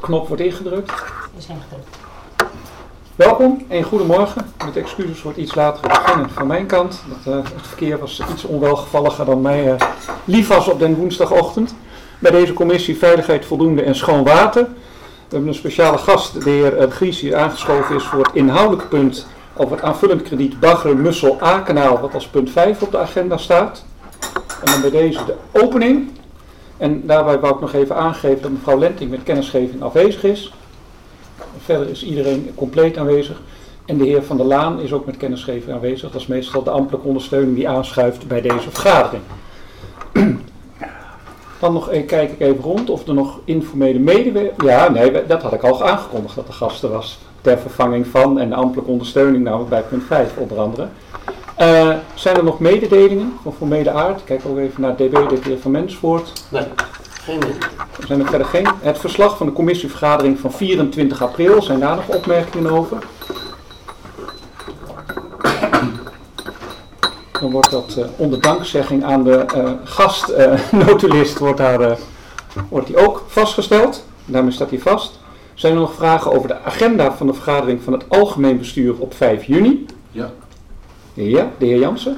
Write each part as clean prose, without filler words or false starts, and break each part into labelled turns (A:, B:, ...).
A: knop wordt ingedrukt.
B: We zijn gedrukt.
A: Welkom en goedemorgen. Met excuses voor het iets later beginnen van mijn kant. Het verkeer was iets onwelgevalliger dan mij lief was op den woensdagochtend. Bij deze commissie Veiligheid, Voldoende en Schoon Water. We hebben een speciale gast, de heer Gries, die aangeschoven is voor het inhoudelijke punt over het aanvullend krediet Baggeren-Mussel-A-kanaal, wat als punt 5 op de agenda staat. En dan bij deze de opening. En daarbij wou ik nog even aangeven dat mevrouw Lenting met kennisgeving afwezig is. Verder is iedereen compleet aanwezig. En de heer Van der Laan is ook met kennisgeving aanwezig. Dat is meestal de ambtelijke ondersteuning die aanschuift bij deze vergadering. Dan nog kijk ik even rond of er nog informele medewerkers... Ja, nee, dat had ik al aangekondigd dat de gasten was. Ter vervanging van en de ambtelijke ondersteuning namelijk bij punt 5 onder andere. Zijn er nog mededelingen van formele aard? Kijk ook even naar DB, de heer Van Mensvoort.
C: Nee, geen mededelingen.
A: Er zijn er verder geen. Het verslag van de commissievergadering van 24 april. Zijn daar nog opmerkingen over? Dan wordt dat onder dankzegging aan de gastnotulist wordt die ook vastgesteld. Daarmee staat hij vast. Zijn er nog vragen over de agenda van de vergadering van het algemeen bestuur op 5 juni?
C: Ja.
A: Ja, de heer Jansen.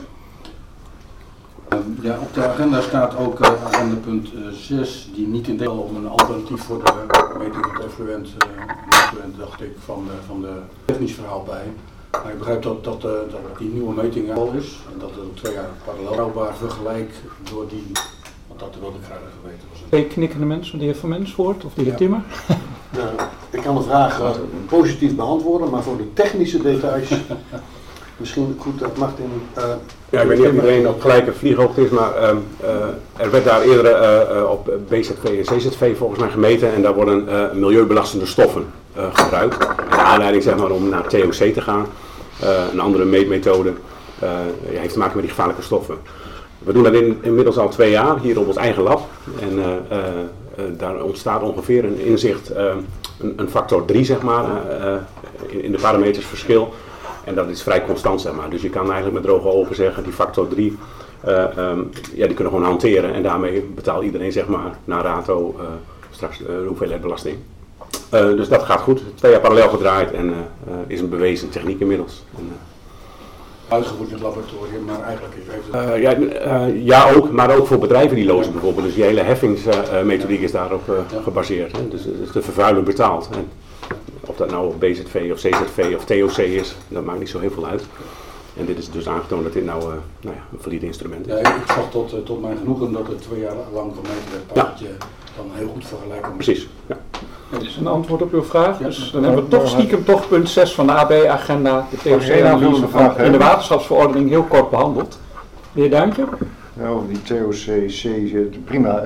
C: Ja, op de agenda staat ook agenda punt 6, die niet in deel om een alternatief voor de meting van het effluent, dacht ik, van de technisch verhaal bij. Maar ik begrijp dat die nieuwe meting al is en dat het 2 jaar parallel houdbaar vergelijk door die, want dat wilde ik graag even weten.
A: Twee knikkende mensen, de heer Van Mensvoort of de heer Timmer?
D: Ik kan de vraag positief beantwoorden, maar voor de technische details misschien goed dat Martin...
E: Ja, ik weet niet of iedereen op gelijke vlieghoogte is, maar er werd daar eerder op BZV en CZV volgens mij gemeten en daar worden milieubelastende stoffen gebruikt. En de aanleiding zeg maar om naar TOC te gaan, een andere meetmethode, heeft te maken met die gevaarlijke stoffen. We doen dat inmiddels al 2 jaar hier op ons eigen lab en daar ontstaat ongeveer een inzicht, een factor 3 zeg maar, in de parameters verschil. En dat is vrij constant, zeg maar. Dus je kan eigenlijk met droge ogen zeggen, die factor 3, die kunnen gewoon hanteren. En daarmee betaalt iedereen, zeg maar, naar rato straks de hoeveelheid belasting. Dus dat gaat goed. 2 jaar parallel gedraaid en is een bewezen techniek inmiddels.
C: Uitgevoerd in het laboratorium, maar eigenlijk heeft het...
E: ja, ook, maar ook voor bedrijven die lozen bijvoorbeeld. Dus die hele heffingsmethodiek is daarop gebaseerd. Hè? Dus de vervuiler betaalt. Hè? Of dat nou BZV of CZV of TOC is, dat maakt niet zo heel veel uit. En dit is dus aangetoond dat dit nou een valide instrument is.
C: Ja, ik zag tot mijn genoegen dat het 2 jaar lang gemeten werd, dat je dan heel goed vergelijken.
E: Precies, ja.
A: Dat is een antwoord op uw vraag. Ja, dus dan hebben we toch stiekem punt 6 van de AB-agenda, de TOC-analyse in de waterschapsverordening heel kort behandeld. De heer Duintje?
D: Nou, die TOC, prima.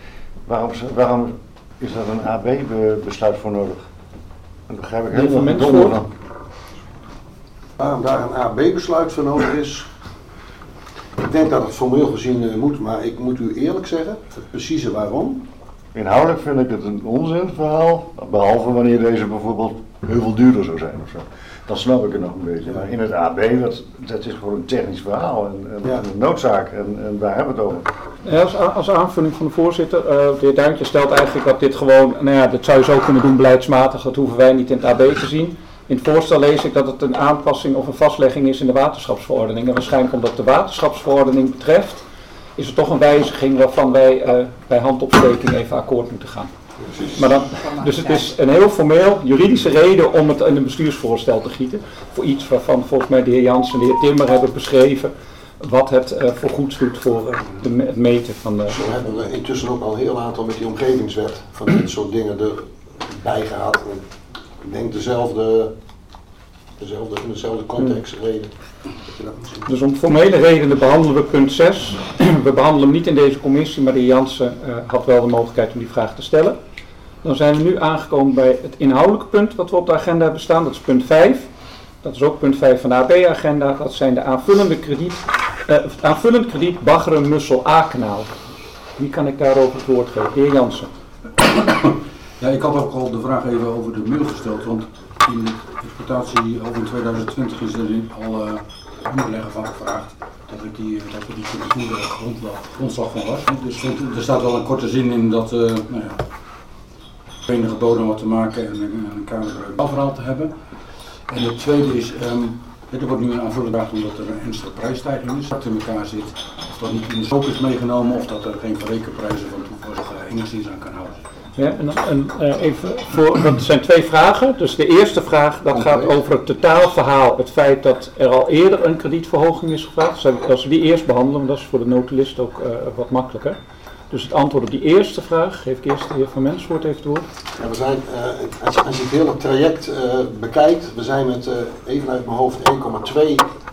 D: Waarom is er een AB-besluit voor nodig? Dat begrijp ik helemaal niet van. Waarom daar een AB-besluit voor nodig is, ik denk dat het formeel gezien moet, maar ik moet u eerlijk zeggen, het precieze waarom. Inhoudelijk vind ik het een onzinverhaal, behalve wanneer deze bijvoorbeeld heel veel duurder zou zijn ofzo. Dan snap ik het nog een beetje. Maar in het AB, dat is gewoon een technisch verhaal en een noodzaak en daar hebben we het over.
A: Ja, als aanvulling van de voorzitter, de heer Duintje stelt eigenlijk dat dit gewoon, dat zou je zo kunnen doen beleidsmatig, dat hoeven wij niet in het AB te zien. In het voorstel lees ik dat het een aanpassing of een vastlegging is in de waterschapsverordening. En waarschijnlijk omdat de waterschapsverordening betreft, is er toch een wijziging waarvan wij bij handopsteking even akkoord moeten gaan. Maar dan, dus het is een heel formeel juridische reden om het in een bestuursvoorstel te gieten. Voor iets waarvan volgens mij de heer Jansen en de heer Timmer hebben beschreven wat het voor goeds doet voor het meten van de...
D: Zo hebben we intussen ook al een heel aantal met die omgevingswet van dit soort dingen erbij gehad. Ik denk dezelfde in dezelfde context reden.
A: Dus om formele redenen behandelen we punt 6. We behandelen hem niet in deze commissie, maar de heer Jansen had wel de mogelijkheid om die vraag te stellen. Dan zijn we nu aangekomen bij het inhoudelijke punt wat we op de agenda hebben staan. Dat is punt 5. Dat is ook punt 5 van de AB-agenda. Dat zijn de aanvullend krediet Baggeren-Mussel-A-kanaal. Wie kan ik daarover het woord geven? De heer Jansen.
C: Ja, ik had ook al de vraag even over de mail gesteld, want in de exploitatie over in 2020 is er al onderleggen van gevraagd dat we die grondslag van was. Dus er staat wel een korte zin in dat enige bodem wat te maken en een kamerbreuk verhaal te hebben. En het tweede is, er wordt nu een aanvullend gevraagd omdat er een ernstige prijsstijging is, dat in elkaar zit. Of dat niet in de scope is meegenomen of dat er geen verrekenprijzen van toevallig enigszins aan kan houden.
A: Ja, dat zijn 2 vragen. Dus de eerste vraag dat gaat over het totaalverhaal. Het feit dat er al eerder een kredietverhoging is gevraagd. Als we die eerst behandelen, dat is voor de notulist ook wat makkelijker. Dus het antwoord op die eerste vraag geef ik eerst de heer Van Mensvoort even het woord.
B: Ja, we zijn, als je het hele traject bekijkt, we zijn met, even uit mijn hoofd, 1,2.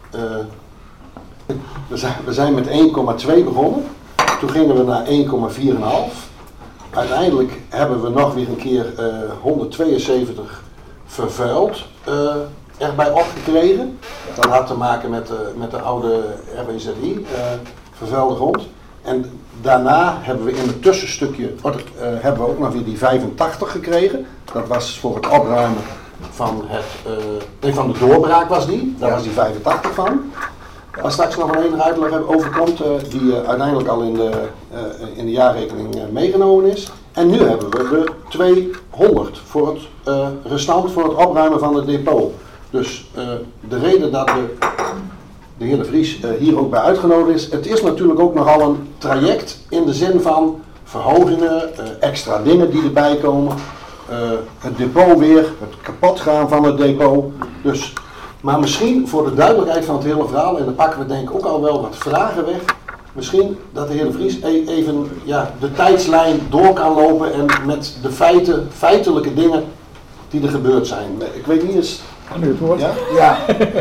B: We zijn met 1,2 begonnen. Toen gingen we naar 1,4,5. Uiteindelijk hebben we nog weer een keer 172 vervuild erbij opgekregen. Dat had te maken met de oude RWZI, vervuilde grond. En daarna hebben we in het tussenstukje hebben we ook nog weer die 85 gekregen. Dat was voor het opruimen van van de doorbraak was die. Daar was die 85 van. Waar straks nog een enige uitleg over komt, die uiteindelijk al in de jaarrekening meegenomen is. En nu hebben we de 200 voor het restant voor het opruimen van het depot. Dus de reden dat de heer De Vries hier ook bij uitgenodigd is, het is natuurlijk ook nogal een traject in de zin van verhogingen, extra dingen die erbij komen, het depot weer, het kapotgaan van het depot. Dus, maar misschien voor de duidelijkheid van het hele verhaal, en dan pakken we denk ik ook al wel wat vragen weg, misschien dat de heer De Vries even de tijdslijn door kan lopen en met de feitelijke dingen die er gebeurd zijn. Ik weet niet eens...
A: Aan u het woord.
F: Ja,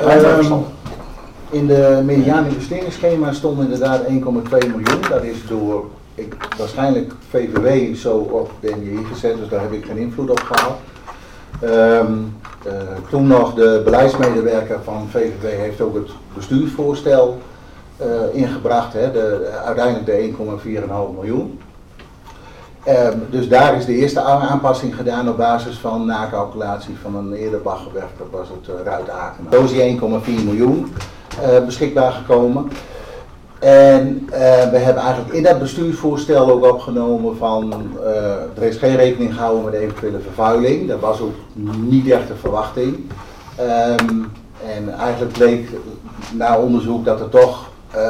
F: in de mediaan investeringsschema stond inderdaad 1,2 miljoen. Dat is door waarschijnlijk VVW zo op de NJI gezet, dus daar heb ik geen invloed op gehad. Toen nog de beleidsmedewerker van VVV heeft ook het bestuursvoorstel ingebracht, uiteindelijk de 1,4,5 miljoen. Dus daar is de eerste aanpassing gedaan op basis van nakalculatie van een eerder baggerwerf, dat was het Ruit-Aken. Zo is die 1,4 miljoen beschikbaar gekomen. En we hebben eigenlijk in dat bestuursvoorstel ook opgenomen van, er is geen rekening gehouden met eventuele vervuiling, dat was ook niet echt de verwachting. En eigenlijk bleek na onderzoek dat er toch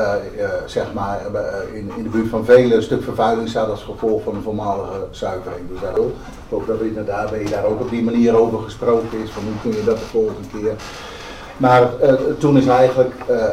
F: in de buurt van velen een stuk vervuiling zat als gevolg van een voormalige zuivering. Dus ik hoop dat inderdaad daar ook op die manier over gesproken is, van hoe kun je dat de volgende keer. Maar toen is eigenlijk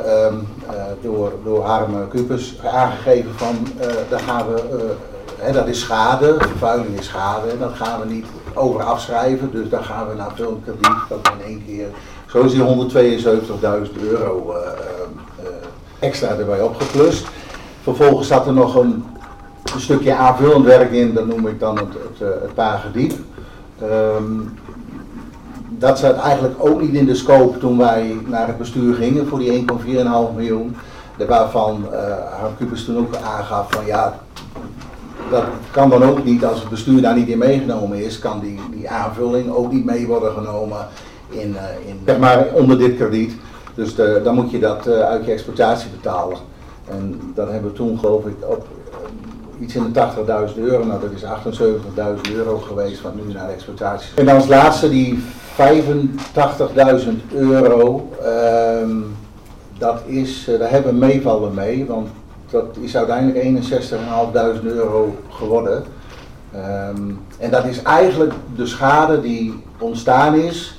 F: door Harm Kupers aangegeven van, daar gaan we, dat is schade, vervuiling is schade en dat gaan we niet over afschrijven. Dus daar gaan we naar veel krediet, dat in één keer, zo is die €172.000 extra erbij opgeplust. Vervolgens zat er nog een stukje aanvullend werk in, dat noem ik dan het Pagediep. Dat zat eigenlijk ook niet in de scope toen wij naar het bestuur gingen voor die 1,4,5 miljoen. Waarvan Harm Kupers toen ook aangaf van dat kan dan ook niet, als het bestuur daar niet in meegenomen is, kan die aanvulling ook niet mee worden genomen onder dit krediet. Dus dan moet je dat uit je exploitatie betalen. En dat hebben we toen geloof ik op iets in de €80.000, nou dat is €78.000 geweest wat nu naar de exploitatie. En dan als laatste die €85.000, daar hebben we meevallen mee, want dat is uiteindelijk €61.500 geworden. En dat is eigenlijk de schade die ontstaan is,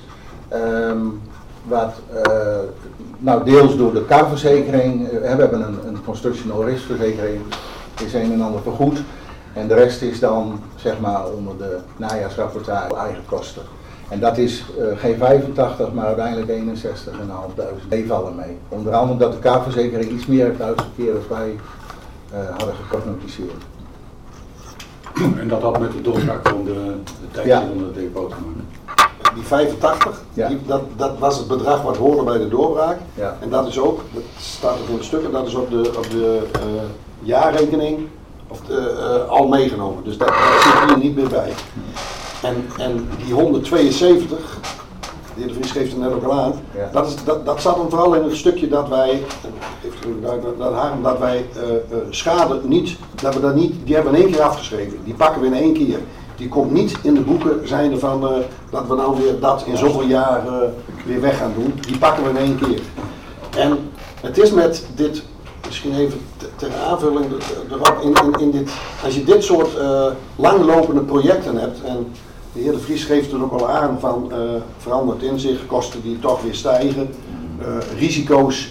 F: deels door de KAR-verzekering, we hebben een constructional risk verzekering, is een en ander vergoed. En de rest is dan onder de najaarsrapportage eigen kosten. En dat is geen 85, maar uiteindelijk 61.500 meevallen mee. Onder andere omdat de KAR-verzekering iets meer heeft uitgekeerd dan wij hadden geprognosticeerd.
C: En dat had met de doorbraak van de tijd van de depot te maken.
B: Die 85, dat was het bedrag wat hoorde bij de doorbraak. Ja. En dat is ook, dat staat er in de stukken, dat is op de jaarrekening al meegenomen. Dus dat zit hier niet meer bij. En die 172, de heer De Vries geeft het net ook al aan, dat zat hem vooral in het stukje dat wij, schade niet, die hebben we in één keer afgeschreven. Die pakken we in één keer. Die komt niet in de boeken zijnde van dat we nou weer dat in zoveel jaar weer weg gaan doen. Die pakken we in één keer. En het is met dit, misschien even ter aanvulling erop, in dit, als je dit soort langlopende projecten hebt, en de heer De Vries geeft het ook al aan van veranderd inzicht, kosten die toch weer stijgen, risico's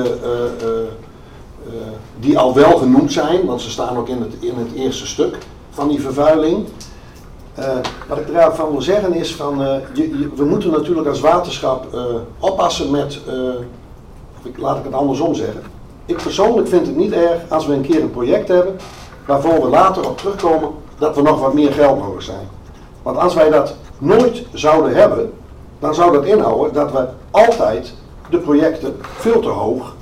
B: die al wel genoemd zijn, want ze staan ook in het eerste stuk van die vervuiling. Wat ik daarvan wil zeggen is van, we moeten natuurlijk als waterschap oppassen met, laat ik het andersom zeggen. Ik persoonlijk vind het niet erg als we een keer een project hebben waarvoor we later op terugkomen dat we nog wat meer geld nodig zijn. Want als wij dat nooit zouden hebben, dan zou dat inhouden dat we altijd de projecten veel te hoog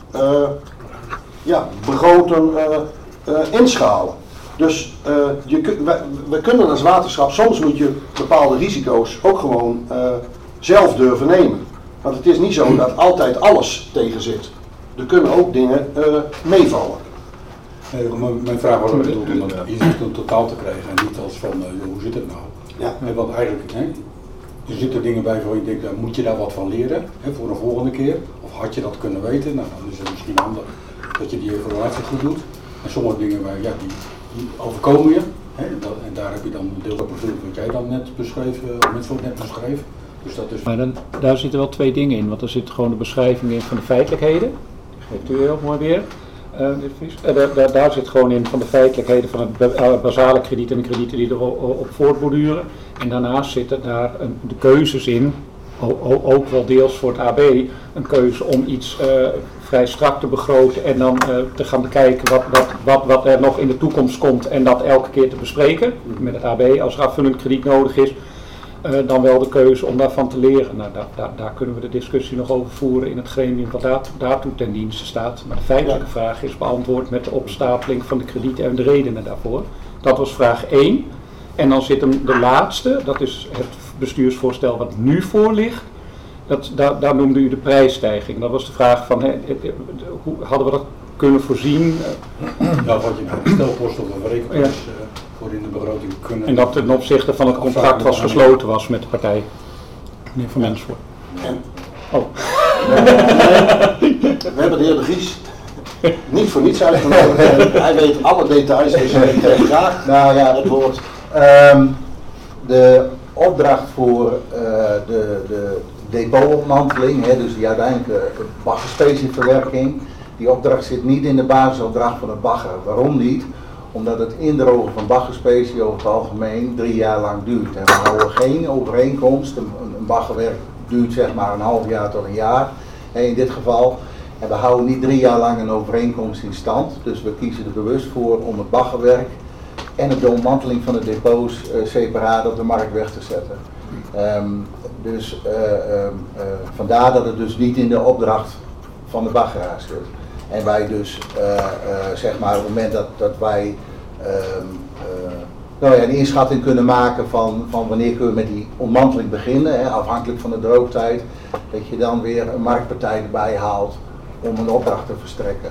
B: begroten, inschalen. Dus we kunnen als waterschap, soms moet je bepaalde risico's ook gewoon zelf durven nemen. Want het is niet zo dat altijd alles tegen zit. Er kunnen ook dingen meevallen.
C: Mijn vraag was ook bedoeld om inzicht in totaal te krijgen en niet als van hoe zit het nou?
B: Ja.
C: Want eigenlijk, er zitten dingen bij waar je denkt, moet je daar wat van leren voor een volgende keer? Of had je dat kunnen weten? Nou, dan is het misschien handig dat je die evaluatie goed doet. En sommige dingen waar, die overkomen je. En daar heb je dan een deel van wat jij dan net beschreef, net beschreef. Dus dat is...
A: Maar daar zitten wel twee dingen in, want er zit gewoon de beschrijving in van de feitelijkheden. Dat geeft u heel mooi weer. Daar zit gewoon in van de feitelijkheden van het basale krediet en de kredieten die erop voortborduren. En daarnaast zitten daar de keuzes in, ook wel deels voor het AB, een keuze om iets vrij strak te begroten en dan te gaan bekijken wat er nog in de toekomst komt en dat elke keer te bespreken met het AB als er aanvullend krediet nodig is. Dan wel de keuze om daarvan te leren. Nou, daar kunnen we de discussie nog over voeren in het gremium wat daartoe ten dienste staat. Maar de feitelijke vraag is beantwoord met de opstapeling van de kredieten en de redenen daarvoor. Dat was vraag 1. En dan zit hem de laatste, dat is het bestuursvoorstel wat nu voor ligt. Daar noemde u de prijsstijging. Dat was de vraag van, hoe hadden we dat kunnen voorzien?
C: Ja, wat je nou stelpost of een rekenprijs voor in de begroting kunnen...
A: En dat ten opzichte van het contract was gesloten was met de partij. Meneer Van Mensvoort. Oh.
B: We hebben de heer De Vries niet voor niets uitgenodigd. Hij weet alle details, dus ik geef graag het woord.
F: De opdracht voor de depotmanteling, dus die uiteindelijke baggerspecieverwerking, die opdracht zit niet in de basisopdracht van het bagger. Waarom niet? Omdat het indrogen van baggerspecie over het algemeen 3 jaar lang duurt. En we houden geen overeenkomst, een baggerwerk duurt zeg maar een half jaar tot een jaar in dit geval. En we houden niet 3 jaar lang een overeenkomst in stand. Dus we kiezen er bewust voor om het baggerwerk en de ontmanteling van de depots separaat op de markt weg te zetten. Vandaar dat het dus niet in de opdracht van de baggeraar zit. En wij dus, zeg maar, op het moment dat wij een inschatting kunnen maken van wanneer kunnen we met die ontmanteling beginnen, afhankelijk van de droogtijd, dat je dan weer een marktpartij erbij haalt om een opdracht te verstrekken.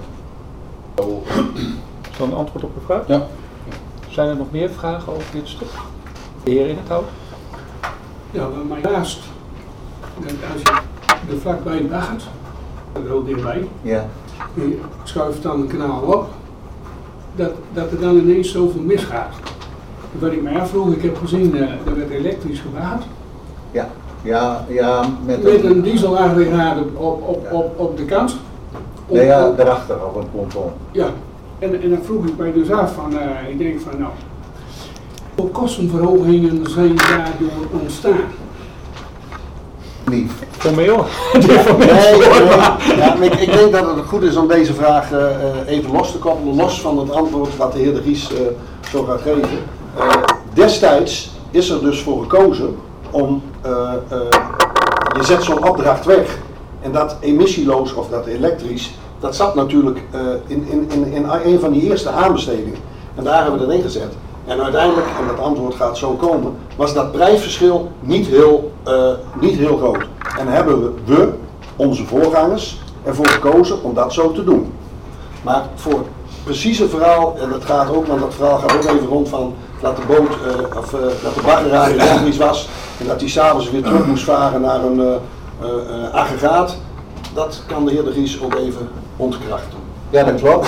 A: Is dat een antwoord op de vraag?
C: Ja.
A: Zijn er nog meer vragen over dit stuk? De heer in het hout?
G: Ja, maar daarnaast, als je er vlakbij baggert, er heel dichtbij,
F: Ja.
G: je schuift dan een kanaal op, dat er dan ineens zoveel misgaat. Wat ik mij afvroeg, ik heb gezien, er werd elektrisch gebaggerd.
F: Ja,
G: met een dieselaggregaat op de kant.
F: Daarachter op een ponton.
G: Ja, en dan vroeg ik mij dus af van, ik denk van nou, hoeveel kostenverhogingen zijn daardoor ontstaan?
B: Niet.
A: Formeel?
B: Ik denk dat het goed is om deze vraag even los te koppelen, los van het antwoord wat de heer De Vries zo gaat geven. Destijds is er dus voor gekozen om, je zet zo'n opdracht weg en dat emissieloos of dat elektrisch, dat zat natuurlijk in een van die eerste aanbestedingen. En daar hebben we het in gezet. En uiteindelijk, en dat antwoord gaat zo komen, was dat prijsverschil niet heel groot. En hebben we, onze voorgangers, ervoor gekozen om dat zo te doen. Maar voor het precieze verhaal, en dat gaat ook, want dat verhaal gaat ook even rond dat de boot, dat de baggerij elektrisch was en dat hij s'avonds weer terug moest varen naar een aggregaat. Dat kan de heer De Vries ook even ontkrachten.
F: Ja, dat klopt.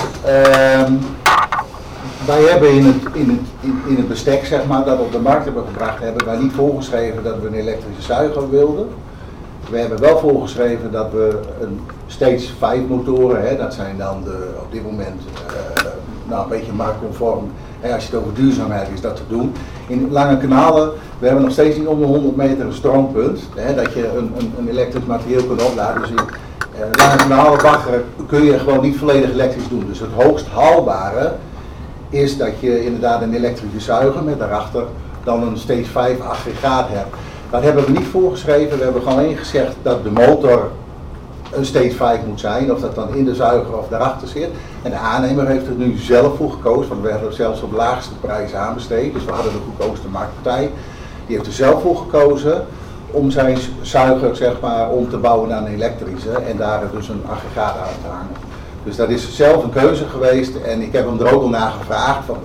F: Wij hebben in het bestek, zeg maar, dat we op de markt hebben gebracht, hebben wij niet voorgeschreven dat we een elektrische zuiger wilden. We hebben wel voorgeschreven dat we een Stage 5 motoren, hè, dat zijn dan op dit moment een beetje marktconform. Als je het over duurzaamheid is dat te doen. In lange kanalen, we hebben nog steeds niet om de 100 meter een stroompunt, hè, dat je een elektrisch materieel kunt opladen. Dus in lange kanalen baggeren kun je gewoon niet volledig elektrisch doen. Dus het hoogst haalbare is dat je inderdaad een elektrische zuiger met daarachter dan een Stage 5 aggregaat hebt. Dat hebben we niet voorgeschreven, we hebben gewoon ingezegd dat de motor een Stage 5 moet zijn, of dat dan in de zuiger of daarachter zit. En de aannemer heeft er nu zelf voor gekozen, want we hebben er zelfs op laagste prijs aanbesteed, dus we hadden de goedkoopste marktpartij. Die heeft er zelf voor gekozen om zijn zuiger, zeg maar, om te bouwen naar een elektrische en daar dus een aggregaat aan te hangen. Dus dat is zelf een keuze geweest en ik heb hem er ook al naar gevraagd van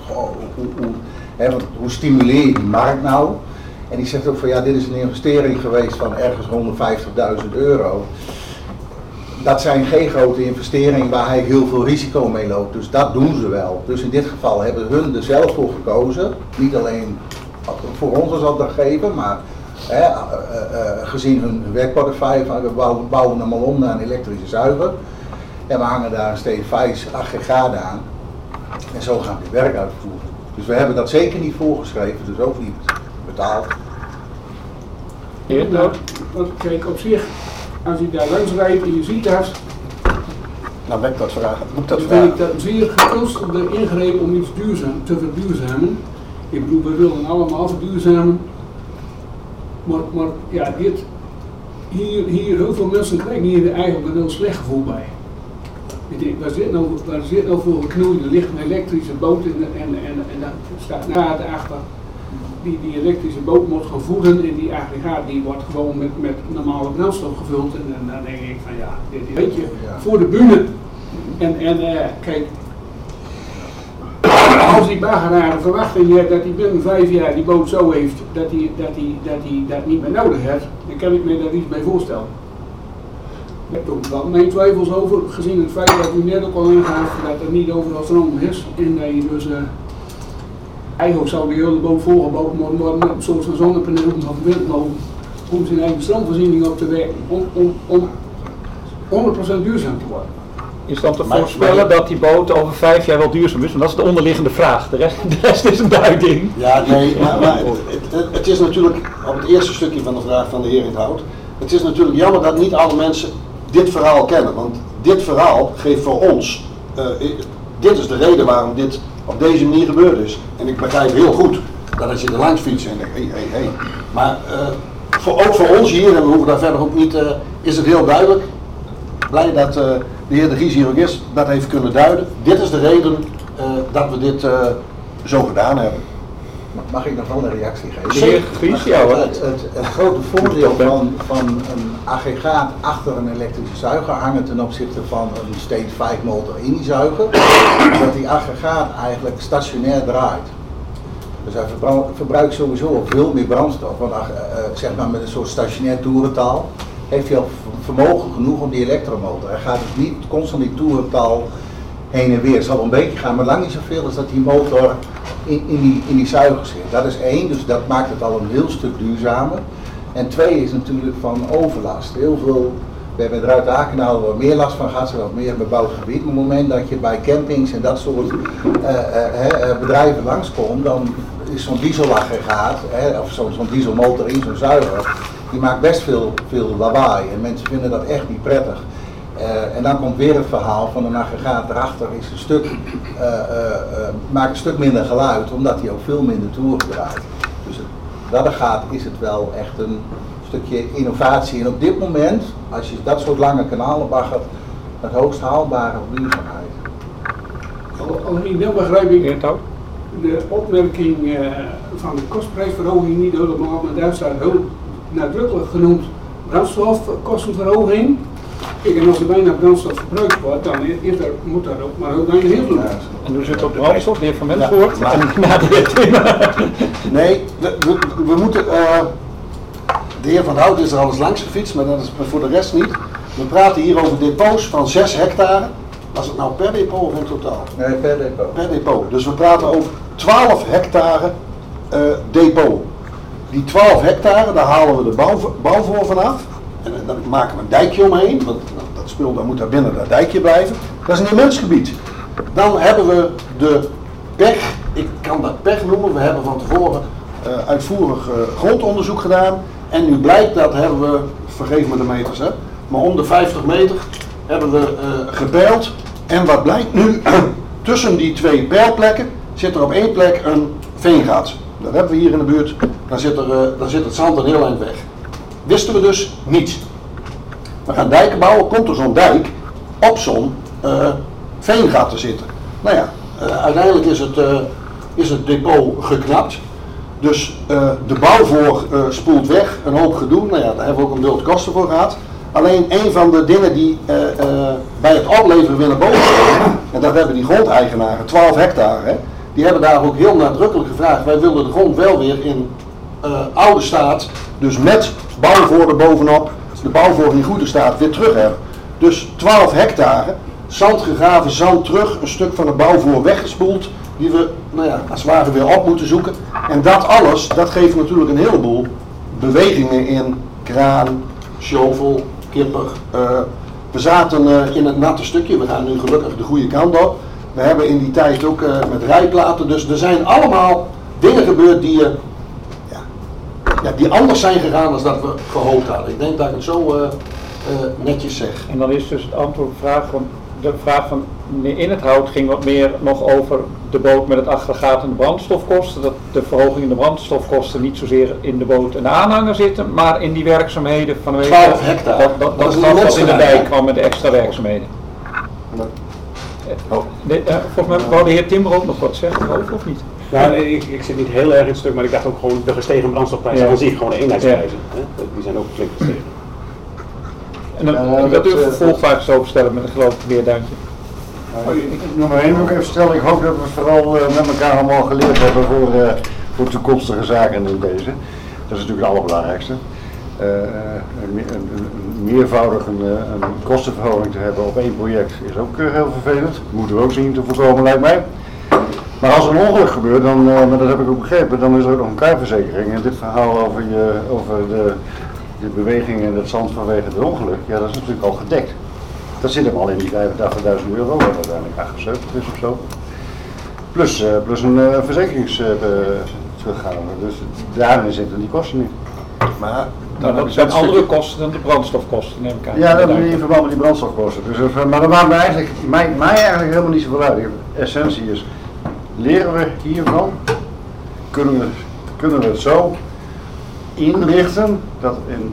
F: hoe stimuleer je die markt nou? En die zegt ook van ja, dit is een investering geweest van ergens 150.000 euro. Dat zijn geen grote investeringen waar hij heel veel risico mee loopt, dus dat doen ze wel. Dus in dit geval hebben hun er zelf voor gekozen, niet alleen voor ons als opdrachtgever, maar gezien hun werkportefeuille van we bouwen hem al om naar een elektrische zuiger. En we hangen daar een Stage 5 aggregaat aan. En zo gaan we het werk uitvoeren. Dus we hebben dat zeker niet voorgeschreven, dus ook niet betaald.
G: Ja, nou, kijk, op zich, als je daar langs rijdt en je ziet dat,
B: Nou, ben ik dat vragen. Moet dat
G: dan
B: vragen?
G: vind ik dat een zeer gekoesterde ingreep om iets te verduurzamen. Ik bedoel, we willen allemaal verduurzamen. Maar ja, hier heel veel mensen krijgen hier eigenlijk een heel slecht gevoel bij. Ik denk, waar zit nou voor geknoeid? Er ligt een elektrische boot en daar staat naad achter. Die elektrische boot moet gaan voeden en die aggregaat die wordt gewoon met normale brandstof gevuld. En dan denk ik van ja, dit is een beetje voor de bühne. En kijk, als die baggeraar verwachten dat hij binnen 5 jaar die boot zo heeft dat hij dat niet meer nodig heeft, dan kan ik me daar iets bij voorstellen. Ik heb ook wel mijn twijfels over, gezien het feit dat u net ook al aangaf dat er niet overal stroom is. En dat je dus eigenlijk zou de hele boot volgebouwd worden met een soort van zonnepanelen of windmolen om zijn eigen stroomvoorziening op te werken, om 100% duurzaam te worden.
A: Is dan te voorspellen dat die boot over 5 jaar wel duurzaam is? Want dat is de onderliggende vraag. De rest is een duiding.
B: Ja, nee, maar het is natuurlijk, op het eerste stukje van de vraag van de heer in het hout, het is natuurlijk jammer dat niet alle mensen dit verhaal kennen. Want dit verhaal geeft voor ons, dit is de reden waarom dit op deze manier gebeurd is. En ik begrijp heel goed dat als je er langs fietst en denkt, hey. Maar ook voor ons hier, en we hoeven daar verder ook niet, is het heel duidelijk. Blij dat de heer De Vries hier ook is, dat heeft kunnen duiden. Dit is de reden dat we dit zo gedaan hebben.
F: Mag ik nog wel een reactie geven?
A: De heer Vries, ja hoor.
F: Het grote voordeel van een aggregaat achter een elektrische zuiger hangen ten opzichte van een Stage 5 motor in die zuiger, dat die aggregaat eigenlijk stationair draait. Dus hij verbruikt sowieso veel meer brandstof, want zeg maar met een soort stationair toerentaal heeft hij al vermogen genoeg om die elektromotor. Hij gaat dus niet constant die toerental heen en weer. Het zal wel een beetje gaan, maar lang niet zoveel als dat die motor in die zuiger zit. Dat is 1, dus dat maakt het al een heel stuk duurzamer. En 2 is natuurlijk van overlast. Heel veel, we hebben in het Ruiten-Aa-kanaal wel meer last van gehad, zodat meer bebouwd gebied. Maar op het moment dat je bij campings en dat soort bedrijven langskomt, dan is zo'n dieselaggregaat, of zo'n dieselmotor in zo'n zuiger, die maakt best veel lawaai en mensen vinden dat echt niet prettig. En dan komt weer het verhaal van een aggregaat erachter is maakt een stuk minder geluid, omdat hij ook veel minder toeren draait. Dus dat gaat is het wel echt een stukje innovatie. En op dit moment, als je dat soort lange kanalen baggert, het hoogst haalbare op duurzaamheid.
G: Alleen dan begrijp ik de opmerking van de kostprijsverhoging niet helemaal, maar daar staat heel nadrukkelijk genoemd brandstofkostenverhoging. En als er weinig brandstof verbruikt wordt, dan moet daar ook maar heel weinig heel doen.
A: En hoe zit het op brandstof? De heer Van Mensvoort? En na de heer Timmer.
B: Nee, we moeten... de heer Van Hout is er al eens langs gefietst, maar dat is voor de rest niet. We praten hier over depots van 6 hectare. Was het nou per depot of in totaal?
F: Nee, per depot.
B: Per depot. Dus we praten over 12 hectare depot. Die 12 hectare, daar halen we de bouw voor vanaf. En dan maken we een dijkje omheen, want dat spul dan moet daar binnen dat dijkje blijven. Dat is een immens gebied. Dan hebben we de PEG, ik kan dat PEG noemen. We hebben van tevoren uitvoerig grondonderzoek gedaan. En nu blijkt dat, hebben we, vergeef me de meters, hè, maar om de 50 meter hebben we gepeild. En wat blijkt nu, tussen die 2 peilplekken zit er op 1 plek een veengat. Dat hebben we hier in de buurt, dan zit het zand een heel eind weg. Wisten we dus niet. We gaan dijken bouwen, komt er zo'n dijk op zo'n veengat te zitten. Nou ja, uiteindelijk is het depot geknapt. Dus de bouwvoor spoelt weg, een hoop gedoe. Nou ja, daar hebben we ook een bult kosten voor gehad. Alleen een van de dingen die bij het opleveren weer naar boven komen, en dat hebben die grondeigenaren, 12 hectare, hè, die hebben daar ook heel nadrukkelijk gevraagd. Wij wilden de grond wel weer in oude staat, dus met bouwvoor er bovenop, de bouwvoor in goede staat, weer terug hebben. Dus 12 hectare, zand gegraven, zand terug, een stuk van de bouwvoor weggespoeld, die we, nou ja, als het ware weer op moeten zoeken. En dat alles, dat geeft natuurlijk een heleboel bewegingen in kraan, shovel, kipper. We zaten in het natte stukje, we gaan nu gelukkig de goede kant op. We hebben in die tijd ook met rijplaten, dus er zijn allemaal dingen gebeurd die, die anders zijn gegaan dan dat we gehoopt hadden. Ik denk dat ik het zo netjes zeg.
A: En dan is dus het antwoord op de vraag van meneer In het Hout ging wat meer nog over de boot met het aggregaat en de brandstofkosten. Dat de verhoging in de brandstofkosten niet zozeer in de boot en de aanhanger zitten, maar in die werkzaamheden vanwege
B: 12 hectare.
A: Dat in de dijk kwam met de extra werkzaamheden. Volgens mij wou de heer Timmer ook nog wat zeggen over, of niet?
E: Nou, ik zit niet heel erg in het stuk, maar ik dacht ook gewoon de gestegen brandstofprijzen aan zich, gewoon de eenheidsprijzen. Hè? Die zijn ook flink gestegen.
A: En dan wilt u een vervolgvraag over stellen met een groot weerduintje.
D: Nummer 1 wil ik even stellen. Ik hoop dat we het vooral met elkaar allemaal geleerd hebben voor toekomstige zaken in deze. Dat is natuurlijk het allerbelangrijkste. Meervoudig een kostenverhoging te hebben op 1 project is ook heel vervelend. Dat moeten we ook zien te voorkomen, lijkt mij. Maar als er een ongeluk gebeurt, dan, maar dat heb ik ook begrepen, dan is er ook nog een kruipverzekering. En dit verhaal over de beweging en het zand vanwege het ongeluk, ja, dat is natuurlijk al gedekt. Dat zit hem al in die €85.000, wat uiteindelijk 78 is of zo. Plus een verzekeringsteruggave. Dus daarin zitten die kosten niet.
B: Maar
A: dat zijn andere kosten dan de brandstofkosten, neem ik aan.
D: Ja, dat in verband met die brandstofkosten. Dus, maar dat maakt mij eigenlijk helemaal niet zoveel uit. De essentie is, leren we hiervan? Kunnen we het zo inrichten dat in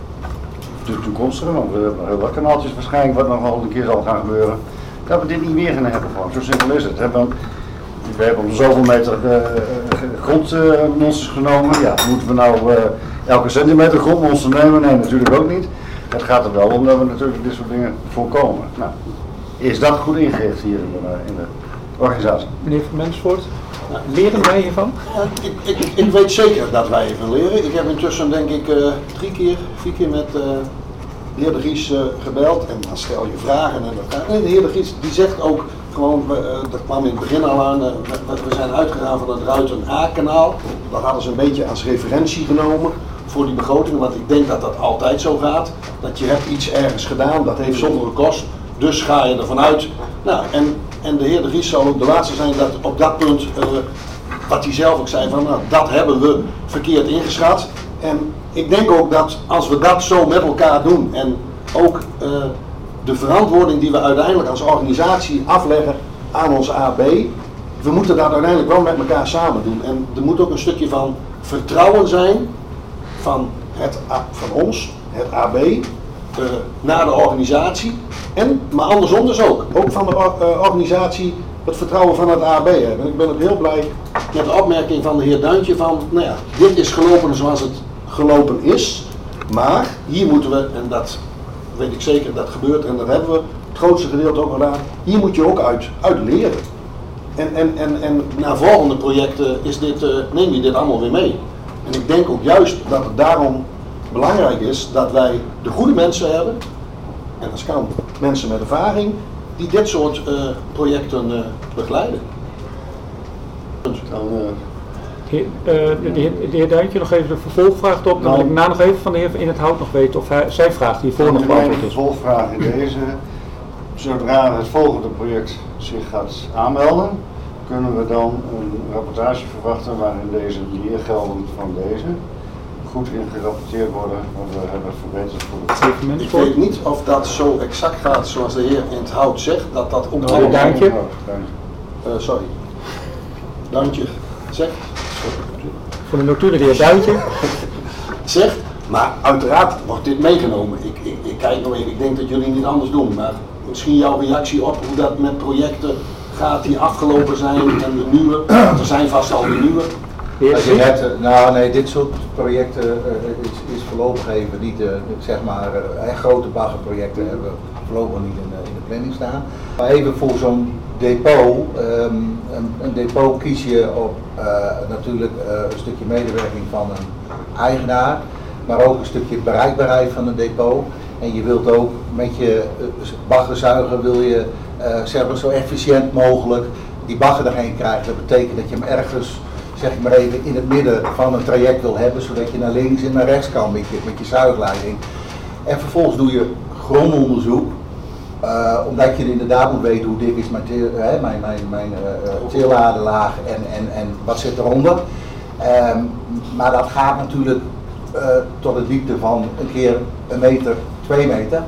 D: de toekomstige, want we hebben nog heel wat kanaaltjes waarschijnlijk wat nog wel een keer zal gaan gebeuren, dat we dit niet meer gaan hebben gewoon. Zo simpel is het. We hebben om zoveel meter grondmonsters genomen. Ja, moeten we nou elke centimeter grondmonster nemen? Nee, natuurlijk ook niet. Het gaat er wel om dat we natuurlijk dit soort dingen voorkomen. Nou, is dat goed ingericht hier in de organisatie?
A: Meneer Van Mensvoort, leren wij hiervan?
B: Ja, ik weet zeker dat wij hiervan leren. Ik heb intussen denk ik 4 keer met de heer De Gies gebeld en dan stel je vragen en de heer De Gies die zegt ook gewoon, dat kwam in het begin al aan, we zijn uitgegaan van het Ruiten-A-kanaal. Dat hadden ze een beetje als referentie genomen voor die begrotingen, want ik denk dat dat altijd zo gaat. Dat je hebt iets ergens gedaan, dat heeft zoveel gekost, dus ga je ervan uit. Nou, en de heer De Gies zal ook de laatste zijn dat op dat punt, wat hij zelf ook zei, van nou, dat hebben we verkeerd ingeschat. En ik denk ook dat als we dat zo met elkaar doen en ook de verantwoording die we uiteindelijk als organisatie afleggen aan ons AB, we moeten dat uiteindelijk wel met elkaar samen doen. En er moet ook een stukje van vertrouwen zijn van ons, het AB, naar de organisatie. Maar andersom dus ook van de organisatie het vertrouwen van het AB hebben. En ik ben ook heel blij met de opmerking van de heer Duintje van, nou ja, dit is gelopen zoals het gelopen is, maar hier moeten we, en dat weet ik zeker, dat gebeurt en dat hebben we het grootste gedeelte ook gedaan. Hier moet je ook uit leren. En na volgende projecten neem je dit allemaal weer mee. En ik denk ook juist dat het daarom belangrijk is dat wij de goede mensen hebben, en dat kan mensen met ervaring, die dit soort projecten begeleiden.
A: De heer Duintje, nog even de vervolgvraag op. Dan wil ik daarna nog even van de heer In het Hout nog weten of zijn vraag hiervoor nog beantwoord is.
D: Mijn vervolgvraag in deze. Zodra het volgende project zich gaat aanmelden, kunnen we dan een rapportage verwachten waarin deze leergelden van deze goed in gerapporteerd worden, wat we hebben verbeterd voor de
B: Ik weet niet of dat zo exact gaat zoals de heer In het Hout zegt, dat op
A: de Duintje.
B: Sorry. Duintje zegt.
A: Voor de notulen de heer Duintje.
B: Zegt, maar uiteraard wordt dit meegenomen. Ik kijk nog even, ik denk dat jullie niet anders doen, maar misschien jouw reactie op hoe dat met projecten gaat die afgelopen zijn en de nieuwe. Er zijn vast al de nieuwe.
F: Dit soort projecten is voorlopig even niet, zeg maar, grote baggerprojecten hebben we voorlopig niet in de planning staan. Maar even voor zo'n depot, een depot kies je op natuurlijk een stukje medewerking van een eigenaar, maar ook een stukje bereikbaarheid van een depot. En je wilt ook met je baggerzuiger wil je zeg maar zo efficiënt mogelijk die bagger erheen krijgen. Dat betekent dat je hem ergens, zeg ik maar even, in het midden van een traject wil hebben, zodat je naar links en naar rechts kan met je zuigleiding. En vervolgens doe je grondonderzoek, omdat je inderdaad moet weten hoe dik is mijn teeladerlaag en wat zit eronder. Maar dat gaat natuurlijk tot de diepte van een keer 1 meter, 2 meter.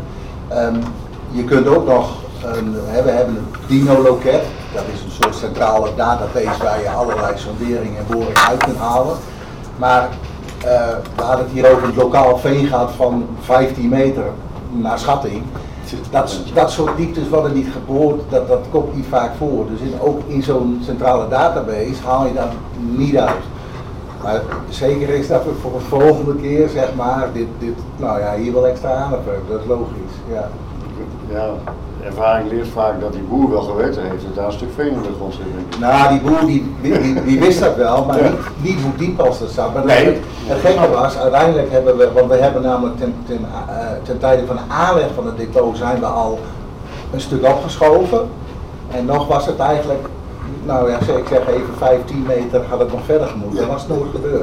F: Je kunt ook nog, we hebben een Dino-loket, dat is een soort centrale database waar je allerlei sonderingen en boringen uit kunt halen. Maar we hadden het hier over een lokaal veen gehad van 15 meter naar schatting. Dat soort dieptes worden niet geboord, dat komt niet vaak voor. Dus ook in zo'n centrale database haal je dat niet uit. Maar zeker is dat we voor de volgende keer, zeg maar, hier wel extra aandacht hebben, dat is logisch. Ja.
D: Ja, ervaring leert vaak dat die boer wel geweten heeft dat daar een stuk veen in de grond zit.
F: Nou, die boer die wist dat wel, maar niet hoe diep als dat zat. Maar het gekke was, uiteindelijk hebben we, want we hebben namelijk ten tijde van de aanleg van het depot zijn we al een stuk opgeschoven. En nog was het eigenlijk, ik zeg even 15 meter had het nog verder gemoeten. Dat was nooit gebeurd.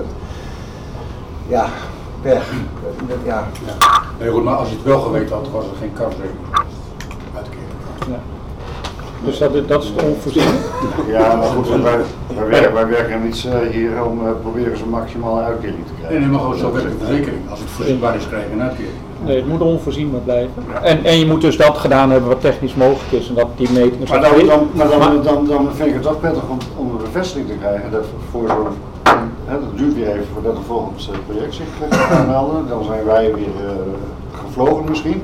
F: Ja, weg. Ja.
C: Nee, goed, maar als je het wel geweten had, was er geen karsrekening uitkeren.
A: Ja. Dus dat is het onvoorzien.
D: Ja, maar goed, wij werken niet hier om proberen zo maximaal uitkering te krijgen.
C: Nee, maar gewoon zo werkt de verzekering. Als het voorzienbaar is, krijg je een uitkering.
A: Nee, het moet onvoorzienbaar blijven. Ja. En je moet dus dat gedaan hebben wat technisch mogelijk is en dat die metingen
D: zijn. Dan vind ik het toch prettig om een bevestiging te krijgen dat voor zo'n. Dat duurt weer even voordat het volgende project zich gaat aanmelden. Dan zijn wij weer gevlogen misschien.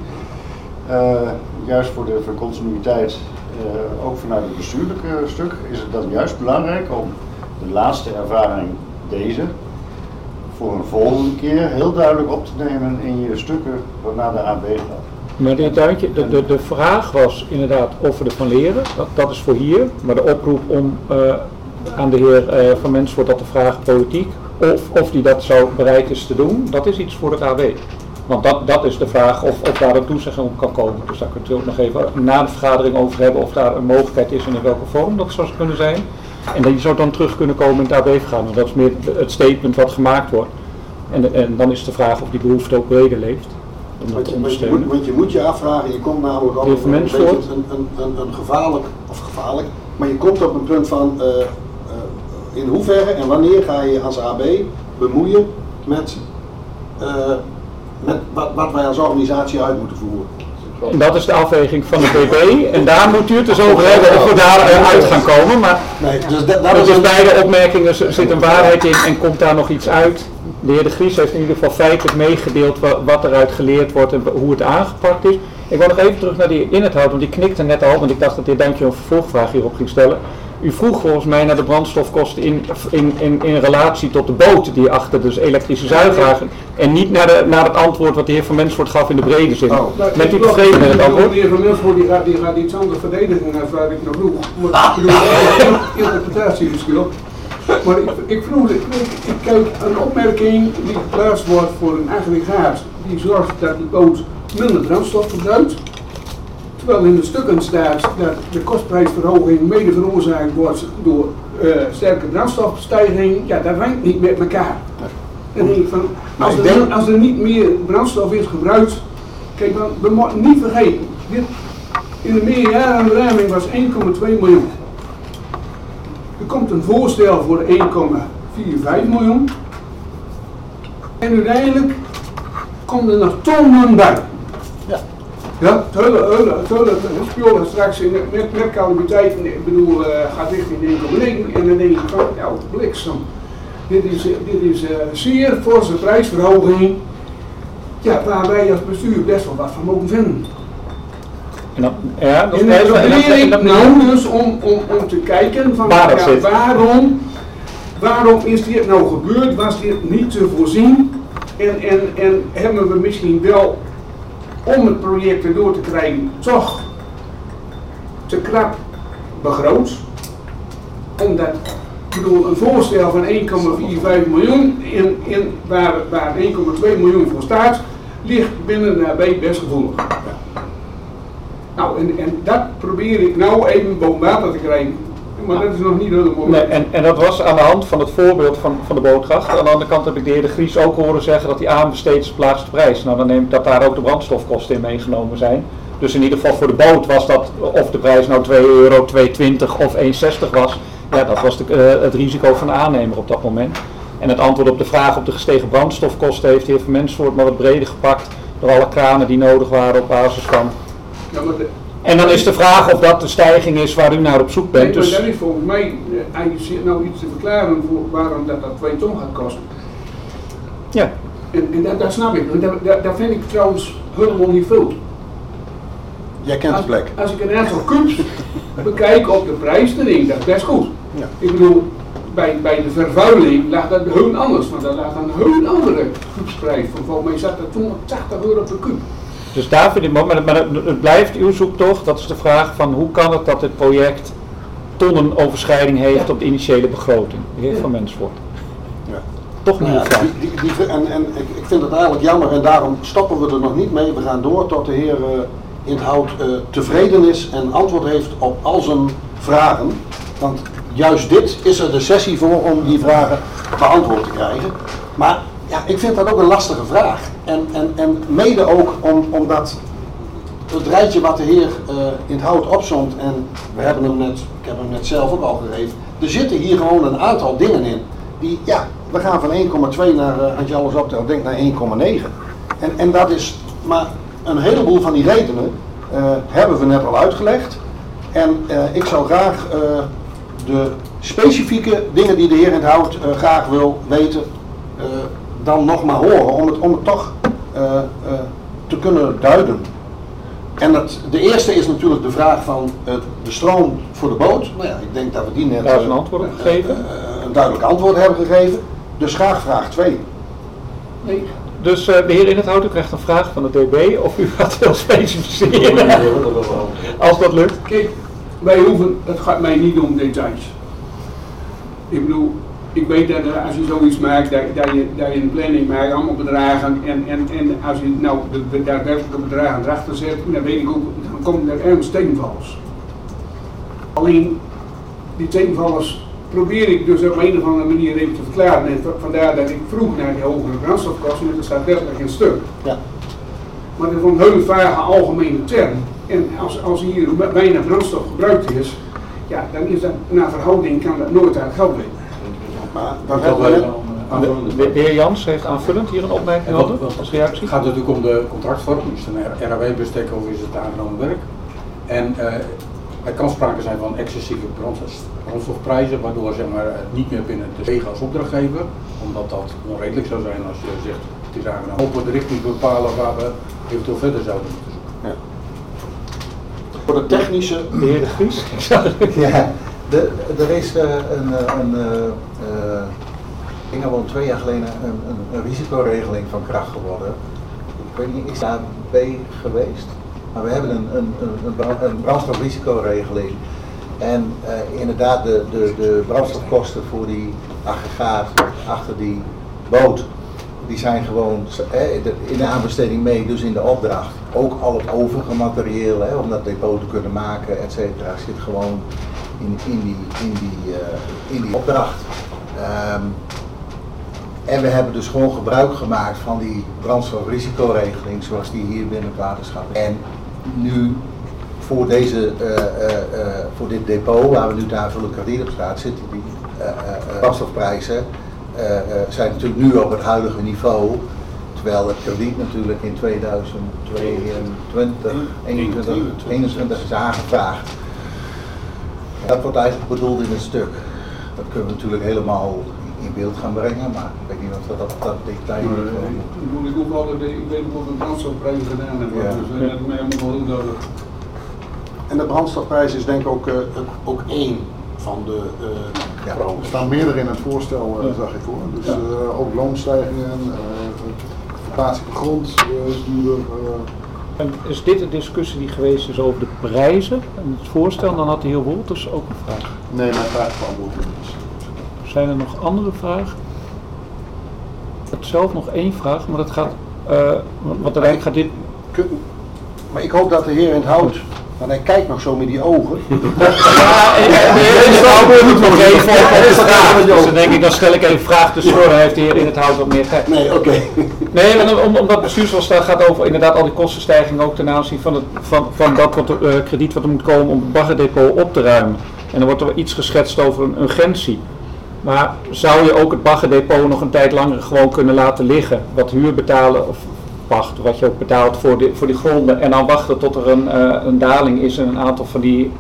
D: Juist voor de continuïteit, ook vanuit het bestuurlijke stuk, is het dan juist belangrijk om de laatste ervaring deze voor een volgende keer heel duidelijk op te nemen in je stukken wat naar de AB gaat.
A: Maar de heer Duintje, de vraag was inderdaad of we ervan leren, dat is voor hier, maar de oproep om aan de heer Van Mensvoort dat te vragen politiek, of die dat zo bereid is te doen, dat is iets voor het AB. Want dat is de vraag of daar een toezegging op kan komen. Dus daar kunt u ook nog even na de vergadering over hebben of daar een mogelijkheid is en in welke vorm dat zou kunnen zijn. En die zou dan terug kunnen komen in het AB-vergadering. Dat is meer het statement wat gemaakt wordt. En dan is de vraag of die behoefte ook breder leeft. Om dat te ondersteunen.
B: Want je moet je afvragen, je komt namelijk op een gevaarlijk, maar je komt op een punt van in hoeverre en wanneer ga je als AB bemoeien met wat wij als organisatie uit moeten voeren.
A: En dat is de afweging van de BB en daar moet u het dus over hebben of we daaruit gaan komen. Maar dus bij de opmerkingen zit een waarheid in en komt daar nog iets uit. De heer De Vries heeft in ieder geval feitelijk meegedeeld wat eruit geleerd wordt en hoe het aangepakt is. Ik wil nog even terug naar die In het Hout, want die knikte net al, want ik dacht dat de heer Duintje een vervolgvraag hierop ging stellen. U vroeg volgens mij naar de brandstofkosten in relatie tot de boot die achter dus elektrische zuigerhagen en niet naar het antwoord wat de heer Van Mensvoort gaf in de brede zin. Bent u tevreden met het antwoord?
G: De heer Van Mensvoort die gaat iets anders verdedigen dan waar ik nog vroeg. Maar ik bedoel, interpretatieverschil. Maar ik kijk, een opmerking die geplaatst wordt voor een aggregaat die zorgt dat die boot minder brandstof verbruikt. Terwijl in de stukken staat dat de kostprijsverhoging mede veroorzaakt wordt door sterke brandstofstijging. Ja, dat rijmt niet met elkaar. Dan denk ik van, als er niet meer brandstof is gebruikt, kijk, we moeten niet vergeten, in de meerjarenberaming was 1,2 miljoen. Er komt een voorstel voor 1,45 miljoen. En uiteindelijk komt er nog tonnen bij. Ja, het hele spul straks met calamiteit, ik bedoel, gaat richting 1,9 en dan denk ik van, ja, bliksem. Dit is zeer forse prijsverhoging, ja, waar wij als bestuur best wel wat van mogen vinden.
A: En dan
G: probeer ik nou dus om te kijken van, waarom is dit nou gebeurd, was dit niet te voorzien en hebben we misschien wel om het project erdoor te krijgen, toch te krap begroot. Omdat, ik bedoel, een voorstel van 1,45 miljoen, waar 1,2 miljoen voor staat, ligt binnen de AB best gevoelig. Nou, en dat probeer ik nou even boven water te krijgen. Maar dat is nog niet helemaal.
A: Nee, en dat was aan de hand van het voorbeeld van de bootgracht. Aan de andere kant heb ik de heer De Vries ook horen zeggen dat die aanbesteed is op laagste prijs. Nou, dan neem ik dat daar ook de brandstofkosten in meegenomen zijn. Dus in ieder geval voor de boot was dat, of de prijs nou €2, €2,20 of €1,60 was. Ja, dat was het risico van de aannemer op dat moment. En het antwoord op de vraag op de gestegen brandstofkosten heeft de heer Van Mensvoort maar wat breder gepakt. Door alle kranen die nodig waren op basis van.
G: Ja, maar
A: en dan is de vraag of dat de stijging is waar u naar op zoek bent.
G: Nee, maar dat is volgens mij, hij zit nou iets te verklaren voor waarom dat 2 ton gaat kosten.
A: Ja.
G: En dat snap ik. Dat vind ik trouwens helemaal niet veel.
B: Jij kent de plek.
G: Als ik een aantal kubus bekijk op de prijs, dan denk ik dat is best goed.
B: Ja.
G: Ik bedoel, bij de vervuiling lag dat heel anders, want dat lag een heel andere kubusprijs. Volgens mij zat dat toen op €80 per kub.
A: Dus daar vind ik, maar het blijft uw zoektocht, dat is de vraag van hoe kan het dat dit project tonnenoverschrijding heeft op de initiële begroting. De heer Van Mensvoort.
B: Ja.
A: Toch niet
B: Nou ja, en ik vind het eigenlijk jammer en daarom stoppen we er nog niet mee. We gaan door tot de heer Inhoud tevreden is en antwoord heeft op al zijn vragen. Want juist dit is er de sessie voor om die vragen beantwoord te krijgen. Maar ja, ik vind dat ook een lastige vraag. En mede ook omdat het rijtje wat de heer Inhoud opzomt, en we hebben hem net, ik heb hem net zelf ook al gegeven, er zitten hier gewoon een aantal dingen in. Die, ja, we gaan van 1,2 naar, als je alles optelt, denk naar 1,9. En dat is, maar een heleboel van die redenen hebben we net al uitgelegd. En ik zou graag de specifieke dingen die de heer Inhoud graag wil weten, dan nog maar horen, om het toch te kunnen duiden. En de eerste is natuurlijk de vraag van de stroom voor de boot. Nou ja, ik denk dat we die net
A: daar is een antwoord op gegeven.
B: Een duidelijk antwoord hebben gegeven. Dus graag vraag 2.
G: Nee.
A: Dus de heer Inhoud, u krijgt een vraag van de DB of u gaat wel specificeren. Als dat lukt.
G: Kijk, het gaat mij niet om details. Ik bedoel, ik weet dat als je zoiets maakt, dat je een planning maakt, allemaal bedragen, en als je nou de daadwerkelijke bedragen erachter zet, dan weet ik ook, dan komen er ergens tegenvallers. Alleen, die tegenvallers probeer ik dus op een of andere manier even te verklaren, en vandaar dat ik vroeg naar die hogere brandstofkosten, want er staat letterlijk in stuk.
B: Ja.
G: Maar dat is een hele vage algemene term, en als hier bijna brandstof gebruikt is, ja, dan is dat naar verhouding kan dat nooit uit geld weten.
B: Maar dat hebben we
A: de heer Jans heeft aanvullend hier een opmerking als reactie.
C: Het gaat natuurlijk om de contractvorm, is het een RAW-bestek of is het aangenomen werk. En er kan sprake zijn van excessieve brandstofprijzen, waardoor zeg maar, het niet meer binnen te wegen als opdrachtgever, omdat dat onredelijk zou zijn als je zegt het is aangenomen. Op de richting bepalen waar we eventueel verder zouden moeten zoeken.
B: Ja. Voor de technische...
A: De heer De Vries.
F: Ja, Er is ging al 2 jaar geleden een risicoregeling van kracht geworden. Ik weet niet, is daar B geweest? Maar we hebben een brandstofrisicoregeling. En inderdaad, de brandstofkosten voor die aggregaat achter die boot, die zijn gewoon in de aanbesteding mee, dus in de opdracht. Ook al het overige materieel, om dat depot te kunnen maken, et cetera, zit gewoon in die opdracht. En we hebben dus gewoon gebruik gemaakt van die brandstofrisicoregeling zoals die hier binnen het waterschap. En nu voor voor dit depot waar we nu de aanvullend krediet op staat, zitten die brandstofprijzen zijn natuurlijk nu op het huidige niveau. Terwijl het krediet natuurlijk in 2021 is aangevraagd. Dat wordt eigenlijk bedoeld in het stuk. Dat kunnen we natuurlijk helemaal in beeld gaan brengen, maar ik weet niet of dat detail moet komen.
G: Ik weet niet of we brandstofprijzen gedaan hebben, dus dat is mij allemaal wel nodig.
B: En de brandstofprijs is denk ik ook één van de
H: er staan meerdere in het voorstel, zag ik hoor. Dus ook loonstijgingen, inflatie van grond is duurder.
A: En is dit een discussie die geweest is over de prijzen en het voorstel? Dan had de heer Wolters ook een vraag.
H: Nee, mijn vraag is beantwoord.
A: Zijn er nog andere vragen? Ik heb zelf nog 1 vraag, maar dat gaat, want uiteindelijk gaat dit...
B: Maar ik hoop dat de heer in het hout, want hij kijkt nog zo met die ogen.
A: Ja, de heer in het hout moet nog even op de vraag. Dus dan denk ik, dan stel ik even vraag tussendoor, dan heeft de heer in het hout wat meer tijd.
B: Nee, oké.
A: Nee, omdat het bestuursvoorstel gaat over inderdaad al die kostenstijgingen ook ten aanzien van dat krediet wat er moet komen om het baggerdepot op te ruimen. En dan wordt er iets geschetst over een urgentie. Maar zou je ook het baggerdepot nog een tijd langer gewoon kunnen laten liggen? Wat huur betalen of pacht, wat je ook betaalt voor die gronden. En dan wachten tot er een daling is in een aantal van die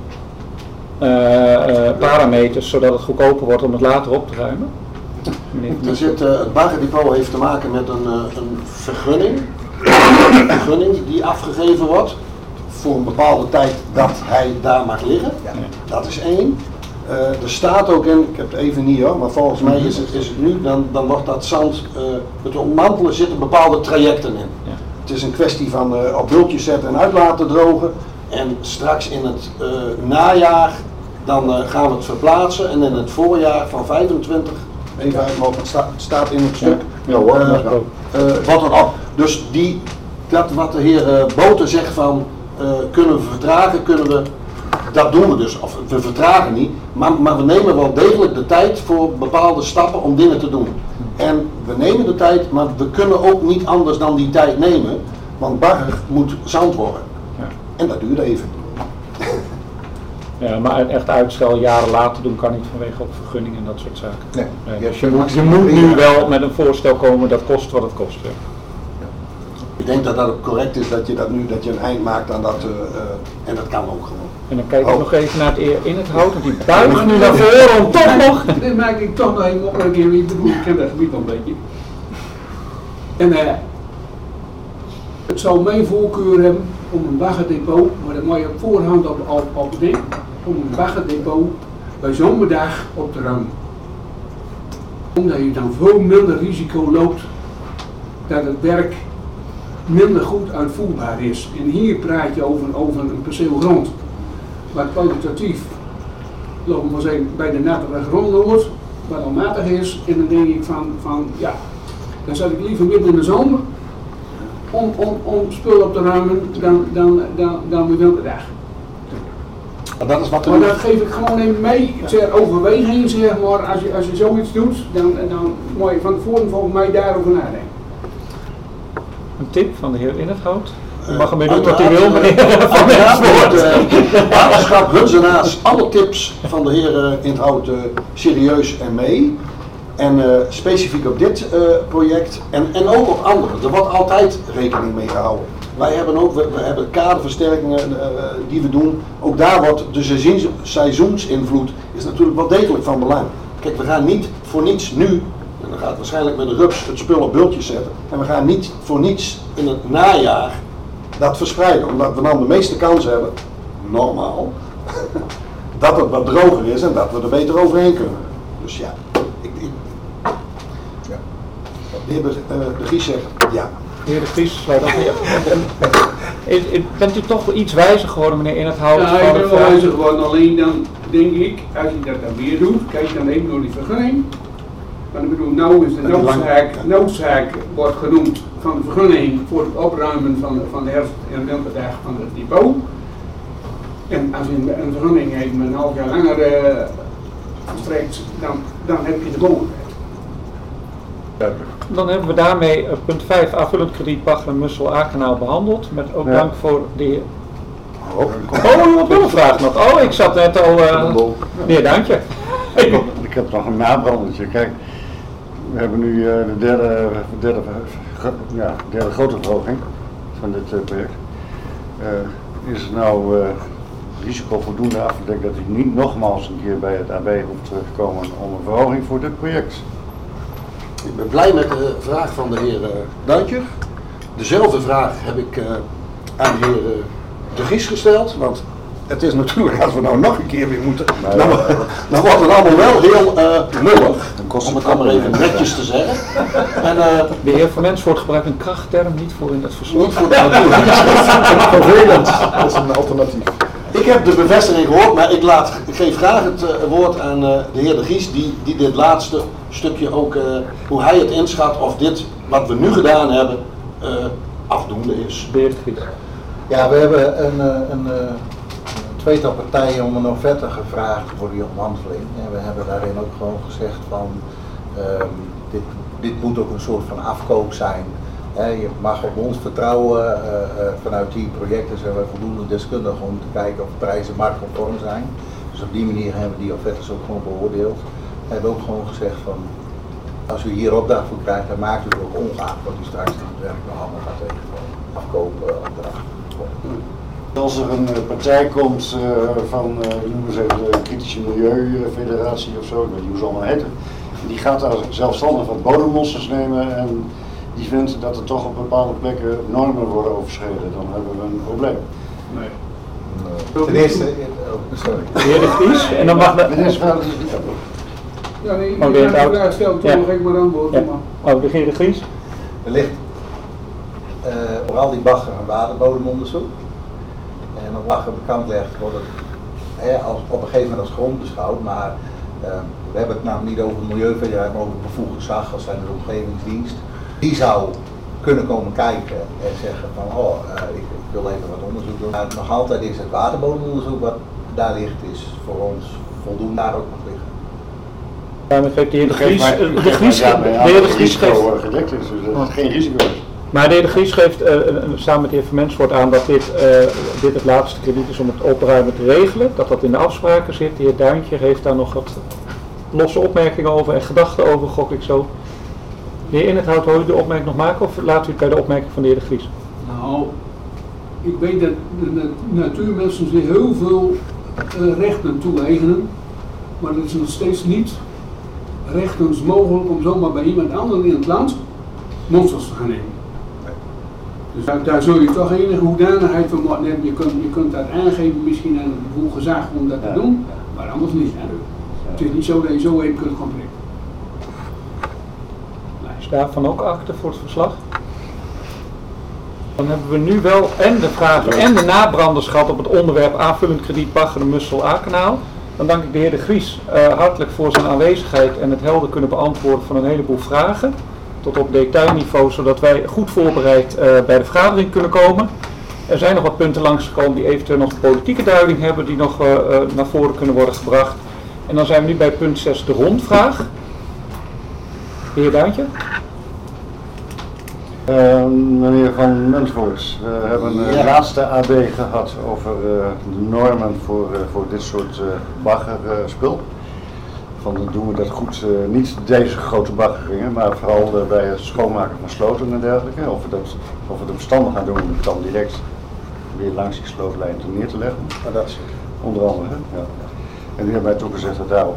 A: parameters. Zodat het goedkoper wordt om het later op te ruimen.
B: Het baggerdepot heeft te maken met een vergunning. Een vergunning die afgegeven wordt. Voor een bepaalde tijd dat hij daar mag liggen. Dat is 1. Er staat ook in, ik heb het even niet hoor, maar volgens mij is het nu, dan wordt dat zand, het ontmantelen zitten bepaalde trajecten in.
A: Ja.
B: Het is een kwestie van op bultjes zetten en uit laten drogen. En straks in het najaar, dan gaan we het verplaatsen en in het voorjaar van 25, even uit mijn hoofd, het staat in het stuk, wat dan ook. Dus dat wat de heer Boten zegt van, kunnen we vertragen, dat doen we dus, of we vertragen niet, maar we nemen wel degelijk de tijd voor bepaalde stappen om dingen te doen. En we nemen de tijd, maar we kunnen ook niet anders dan die tijd nemen, want bagger moet zand worden.
A: Ja.
B: En dat duurt even.
A: Ja, maar echt uitstel jaren later doen kan niet vanwege ook vergunningen en dat soort zaken.
F: Nee.
A: Dus je moet nu wel met een voorstel komen, dat kost wat het kost. Ja.
B: Ik denk dat ook correct is dat je een eind maakt aan dat, en dat kan ook gewoon.
A: En dan kijk ik nog even naar het eer in het hout, want die buigt nu naar voren om toch nog...
G: Dit maak ik toch nog even opmerking, ik bedoel, ik ken dat gebied al een beetje. En het zou mijn voorkeur hebben om een baggerdepot, maar dat moet je op voorhand op bedenken, om een baggerdepot bij zomerdag op te ruimen. Omdat je dan veel minder risico loopt dat het werk minder goed uitvoerbaar is. En hier praat je over een perceel grond, wat kwalitatief, laten we maar zeggen, bij de nattere grond hoort, wat al matig is. En dan denk ik van ja, dan zou ik liever midden in de zomer om spul op te ruimen dan weer winterdag.
B: Maar dat
G: geef ik gewoon even mee ter overweging, zeg maar, als je zoiets doet, dan moet je van tevoren volgens mij daarover nadenken.
A: Een tip van de heer in het hout. U mag hem doen wat u wil, meneer Van
B: Mensvoort. Waterschap Hunzenaars, alle tips van de heer in het hout serieus en mee. En specifiek op dit project en ook op andere. Er wordt altijd rekening mee gehouden. Wij hebben ook, we hebben kaderversterkingen die we doen. Ook daar wordt de seizoensinvloed is natuurlijk wel degelijk van belang. Kijk, we gaan niet voor niets nu, en dan gaat waarschijnlijk met de rups het spul op bultjes zetten. En we gaan niet voor niets in het najaar dat verspreiden. Omdat we dan de meeste kans hebben, normaal, dat het wat droger is en dat we er beter overheen kunnen. Dus ja, de heer De Gies zegt ja.
A: De heer De Gies sluit af. Bent u toch wel iets wijzer geworden, meneer Innerthout?
G: Ja, ik ben wel wijzer geworden, alleen dan denk ik, als je dat dan weer doet, kijk dan even door die vergunning. Want ik bedoel, nou is de noodzaak wordt genoemd van de vergunning voor het opruimen van de herfst- en winterdag van het depot. En als je een vergunning heeft met een half jaar langer verstrekt, dan heb je de mogelijkheid.
A: Dan hebben we daarmee punt 5 aanvullend krediet Baggeren-Mussel-Aa-kanaal behandeld. Met ook dank voor de heer... u had wel een vraag nog. Ik zat net al... meneer Duintje.
D: Ik heb nog een nabrandertje. Kijk, we hebben nu de derde grote verhoging van dit project. Is er nou risico voldoende afgedekt dat u niet nogmaals een keer bij het AB hoeft terug te komen om een verhoging voor dit project?
B: Ik ben blij met de vraag van de heer Duintje. Dezelfde vraag heb ik aan de heer De Gies gesteld, want het is natuurlijk, als we nou nog een keer weer moeten, dan wordt het allemaal wel heel lullig, om het dan maar even netjes te zeggen. En,
A: de heer Van Mensvoort gebruikt een krachtterm niet voor in het verslag.
B: Niet voor de vervelend, dat is een alternatief. Ik heb de bevestiging gehoord, maar ik geef graag het woord aan de heer De Gies, die dit laatste stukje ook, hoe hij het inschat of dit, wat we nu gedaan hebben, afdoende is.
A: De heer De Gies.
F: Ja, we hebben een tweetal partijen om een offerte gevraagd voor die ontmanteling. En we hebben daarin ook gewoon gezegd van, dit moet ook een soort van afkoop zijn. Je mag op ons vertrouwen, vanuit die projecten zijn we voldoende deskundig om te kijken of prijzen marktconform zijn. Dus op die manier hebben we die offertes ook gewoon beoordeeld. We hebben ook gewoon gezegd van, als u hier opdracht voor krijgt, dan maakt u het ook ongeacht wat u straks in het werk nog allemaal gaat tegenkomen. Afkoopopdracht.
D: Als er een partij komt van, noemen ze de Kritische Milieufederatie of zo, ik weet niet hoe ze allemaal heten, die gaat daar zelfstandig wat bodemmonsters nemen en die vindt dat er toch op bepaalde plekken normen worden overschreden, dan hebben we een probleem.
F: Nee. Ten eerste, sorry.
A: De heer De Gies, en dan mag de...
G: Ja, nee, ik heb een vraag gesteld, toen nog ik maar antwoord.
A: Ja. De heer De Gies.
F: Er ligt vooral die bagger- en waterbodemonderzoek. En op bagger bekend legt wordt het op een gegeven moment als grond beschouwd, maar we hebben het nou niet over de Milieufederatie, maar over het bevoegd gezag als zijn de omgevingsdienst. Die zou kunnen komen kijken en zeggen van, ik wil even wat onderzoek doen. Maar nog altijd is het waterbodemonderzoek wat daar ligt, is voor ons voldoende daar ook nog liggen.
A: Daarmee geeft de heer De Gies,
D: gedekt is, dus dat is geen risico.
A: Maar de heer De Gies geeft samen met de heer Van Mensvoort aan dat dit het laatste krediet is om het opruimen te regelen, dat dat in de afspraken zit. De heer Duintje heeft daar nog wat losse opmerkingen over en gedachten over, gok ik zo. De heer Innerthout, wil u de opmerking nog maken of laat u het bij de opmerking van de heer De Gies?
G: Nou, ik weet dat de natuurmensen zich heel veel rechten toe-eigenen, maar het is nog steeds niet rechtens mogelijk om zomaar bij iemand anders in het land monsters te gaan nemen. Dus daar zul je toch enige hoedanigheid van moeten hebben. Je kunt dat aangeven misschien aan het bevoegd gezag om dat te doen, maar anders niet. Het is niet zo dat je zo even kunt gaan prikken.
A: Is daarvan ook akte voor het verslag? Dan hebben we nu wel en de vragen en de nabranders gehad op het onderwerp aanvullend krediet Baggeren-Mussel-Aa-kanaal. Dan dank ik de heer De Gies hartelijk voor zijn aanwezigheid en het helder kunnen beantwoorden van een heleboel vragen. Tot op detailniveau, zodat wij goed voorbereid bij de vergadering kunnen komen. Er zijn nog wat punten langsgekomen die eventueel nog een politieke duiding hebben, die nog naar voren kunnen worden gebracht. En dan zijn we nu bij punt 6, de rondvraag. De heer Duintje.
D: Meneer Van Mensvoort, we hebben een laatste AB gehad over de normen voor dit soort baggerspul. Van doen we dat goed, niet deze grote baggeringen, maar vooral bij het schoonmaken van sloten en dergelijke. Of we dat verstandig gaan doen om het dan direct weer langs die slootlijn neer te leggen.
B: Maar dat is
D: onder andere, ja. En die hebben mij toegezegd dat daarop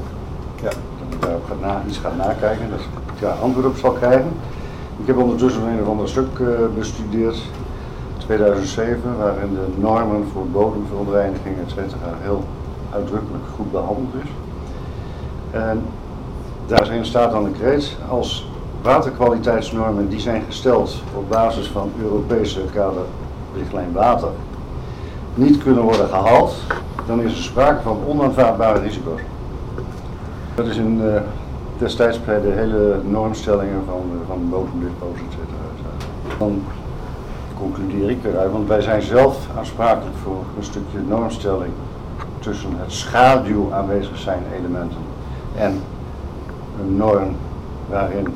D: iets gaat nakijken, dat ik daar antwoord op zal krijgen. Ik heb ondertussen een of ander stuk bestudeerd, 2007, waarin de normen voor bodemverontreiniging etc. heel uitdrukkelijk goed behandeld is. En daarin staat dan een kreet: als waterkwaliteitsnormen die zijn gesteld op basis van Europese kaderrichtlijn water niet kunnen worden gehaald, dan is er sprake van onaanvaardbare risico's. Dat is destijds bij de hele normstellingen van bodemdichtpo's, etc. Dan concludeer ik eruit, want wij zijn zelf aansprakelijk voor een stukje normstelling tussen het schaduw aanwezig zijn elementen en een norm waarin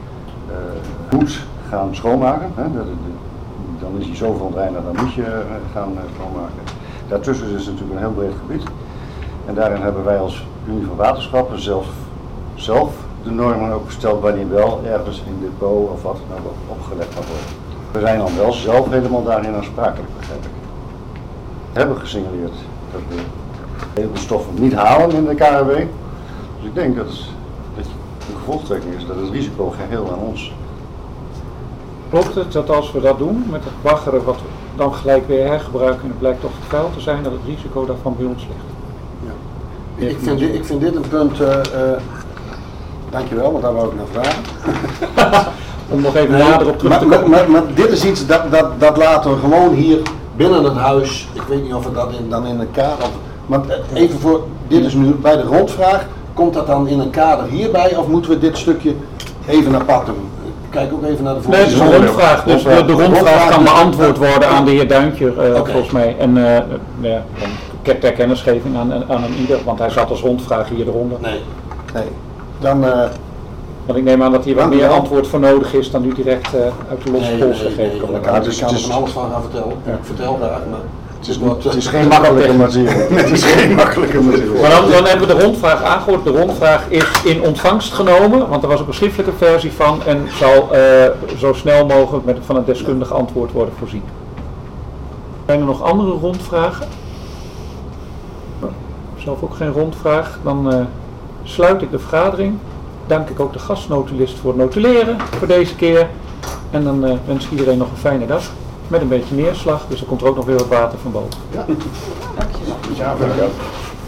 D: moet gaan schoonmaken. Hè? Dan is hij zo verontreinigd, dan moet je gaan schoonmaken. Daartussen is het natuurlijk een heel breed gebied. En daarin hebben wij als Unie van Waterschappen zelf de normen ook gesteld wanneer wel ergens in depot of wat dan ook opgelegd mag worden. We zijn dan wel zelf helemaal daarin aansprakelijk, begrijp ik. We hebben gesignaleerd dat we heel veel stoffen niet halen in de KRW. Dus ik denk dat de gevolgtrekking is dat het risico geheel aan ons.
A: Klopt het dat als we dat doen met het baggeren wat we dan gelijk weer hergebruiken en het blijkt toch te vuil te zijn, dat het risico daarvan bij ons ligt?
B: Ja. Ik vind dit een punt, dankjewel, want daar wou ik naar vragen.
A: Om nog even nader op terug te komen.
B: Maar dit is iets dat laten we gewoon hier binnen het huis, ik weet niet of we dat dan in een kader, maar even voor, dit is nu bij de rondvraag, komt dat dan in een kader hierbij of moeten we dit stukje even apart doen? Kijk ook even naar de
A: voorzitter. Nee, het is een rondvraag, dus de rondvraag kan beantwoord worden aan de heer Duintje, volgens mij. En ter kennisgeving aan een ieder, want hij zat als rondvraag hier eronder.
B: Nee. Dan...
A: Want ik neem aan dat hier wat meer antwoord voor nodig is dan nu direct uit de losse pols gegeven kan worden.
B: Dus ik kan er van alles van gaan vertellen. Ja. Ik vertel graag, maar
D: het is geen makkelijke materie. Het is geen makkelijke materie.
A: Maar dan hebben we de rondvraag aangehoord. De rondvraag is in ontvangst genomen, want er was ook een schriftelijke versie van en zal zo snel mogelijk van een deskundig antwoord worden voorzien. Zijn er nog andere rondvragen? Zelf ook geen rondvraag. Dan sluit ik de vergadering. Dank ik ook de gastnotulist voor het notuleren voor deze keer. En dan wens ik iedereen nog een fijne dag. Met een beetje neerslag, dus er komt er ook nog weer wat water van boven.
D: Ja. Dankjewel. Ja,